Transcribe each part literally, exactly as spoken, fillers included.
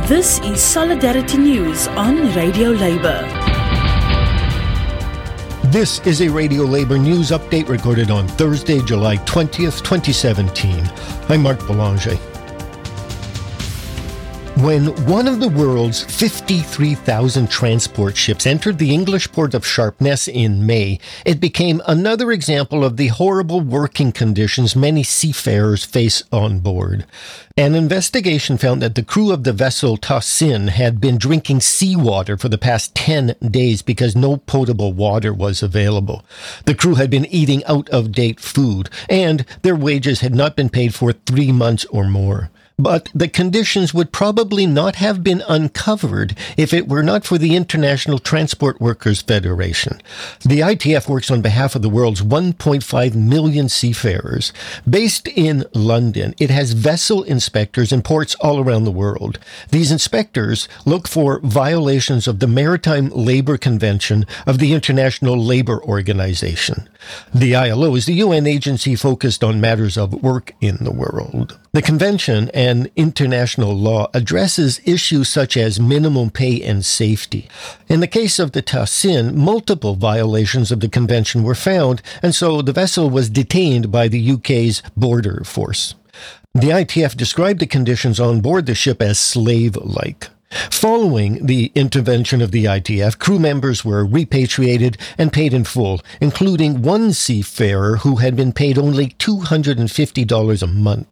This is Solidarity News on Radio Labour. This is a Radio Labour news update recorded on Thursday, July twentieth, twenty seventeen. I'm Mark Boulanger. When one of the world's fifty-three thousand transport ships entered the English port of Sharpness in May, it became another example of the horrible working conditions many seafarers face on board. An investigation found that the crew of the vessel Ta-Sin had been drinking seawater for the past ten days because no potable water was available. The crew had been eating out-of-date food, and their wages had not been paid for three months or more. But the conditions would probably not have been uncovered if it were not for the International Transport Workers Federation. The I T F works on behalf of the world's one point five million seafarers. Based in London, it has vessel inspectors in ports all around the world. These inspectors look for violations of the Maritime Labour Convention of the International Labour Organization. The I L O is the U N agency focused on matters of work in the world. The convention and international law addresses issues such as minimum pay and safety. In the case of the Ta-Sin, multiple violations of the convention were found, and so the vessel was detained by the U K's border force. The I T F described the conditions on board the ship as slave-like. Following the intervention of the I T F, crew members were repatriated and paid in full, including one seafarer who had been paid only two hundred fifty dollars a month.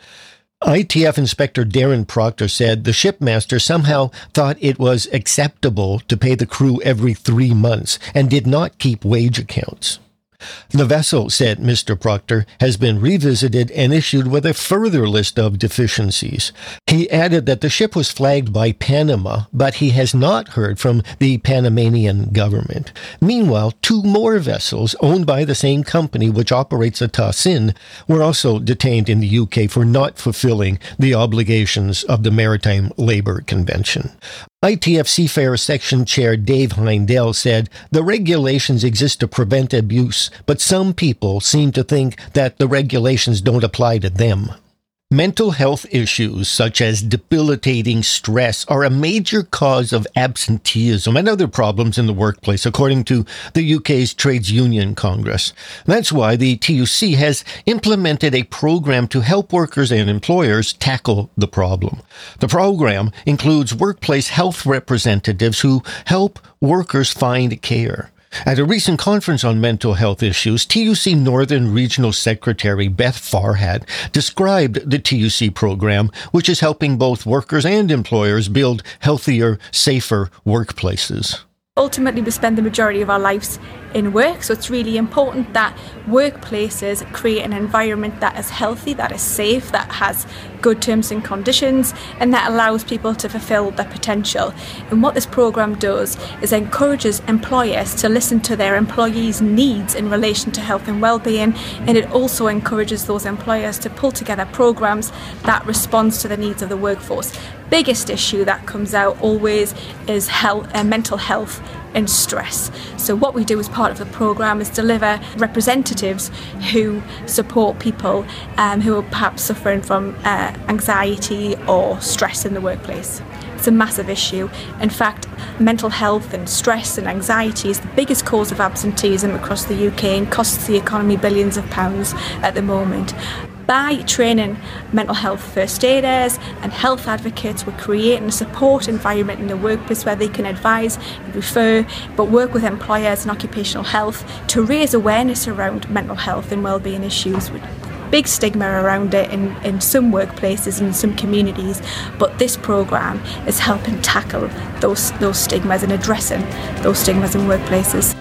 I T F Inspector Darren Proctor said the shipmaster somehow thought it was acceptable to pay the crew every three months and did not keep wage accounts. The vessel, said Mister Proctor, has been revisited and issued with a further list of deficiencies. He added that the ship was flagged by Panama, but he has not heard from the Panamanian government. Meanwhile, two more vessels owned by the same company which operates the Ta-Sin were also detained in the U K for not fulfilling the obligations of the Maritime Labour Convention. I T F Seafarer Section Chair Dave Heindel said, "The regulations exist to prevent abuse, but some people seem to think that the regulations don't apply to them." Mental health issues such as debilitating stress are a major cause of absenteeism and other problems in the workplace, according to the U K's Trades Union Congress. That's why the T U C has implemented a program to help workers and employers tackle the problem. The program includes workplace health representatives who help workers find care. At a recent conference on mental health issues, T U C Northern Regional Secretary Beth Farhad described the T U C program, which is helping both workers and employers build healthier, safer workplaces. Ultimately, we spend the majority of our lives in work, so it's really important that workplaces create an environment that is healthy, that is safe, that has good terms and conditions, and that allows people to fulfil their potential. And what this programme does is encourages employers to listen to their employees' needs in relation to health and well-being, and it also encourages those employers to pull together programmes that respond to the needs of the workforce. Biggest issue that comes out always is health, uh, mental health and stress. So what we do as part of the programme is deliver representatives who support people um, who are perhaps suffering from uh, anxiety or stress in the workplace. It's a massive issue. In fact, mental health and stress and anxiety is the biggest cause of absenteeism across the U K and costs the economy billions of pounds at the moment. By training mental health first aiders and health advocates, we're creating a support environment in the workplace where they can advise and refer, but work with employers and occupational health to raise awareness around mental health and wellbeing issues. With big stigma around it in, in some workplaces and in some communities, but this programme is helping tackle those, those stigmas and addressing those stigmas in workplaces.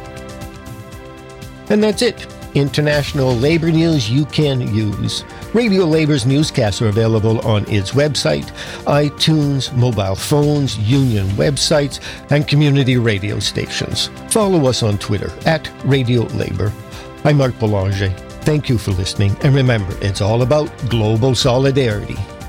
And that's it. International labor news you can use. Radio Labour's newscasts are available on its website, iTunes, mobile phones, union websites, and community radio stations. Follow us on Twitter at Radio Labour. I'm Mark Boulanger. Thank you for listening, and remember, it's all about global solidarity.